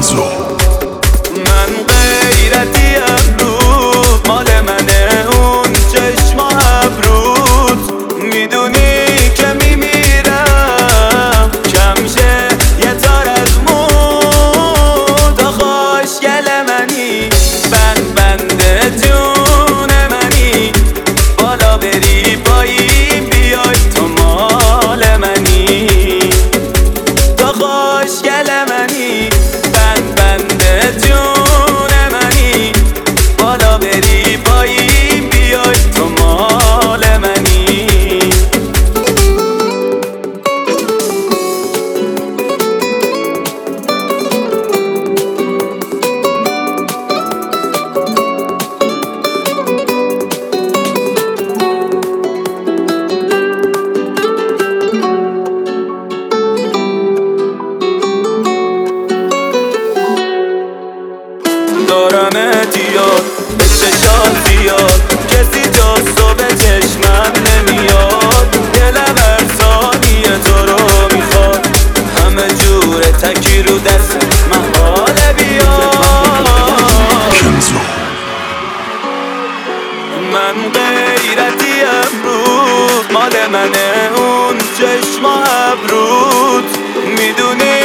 کنزو. من غیرتی امروز مال منه، اون چشم و ابروت میدونی که میمیرم کمشه یه تار از مود. خوشگل منی بنده جون منی، بالا بری پایین بیای تو مال منی. تو خوشگل منی بنده جون منی، بالا بری پایین بیای تو مال منی. دارمت یاد چشات زیاد، کسی جز تو به چشمم نمیاد. دلم هر ثانیه تو رو میخواد، همه جوره تکی رو دست محاله بیاد. کنزو. من غیرتی امروز مال منه، اون چشم و ابروت میدونی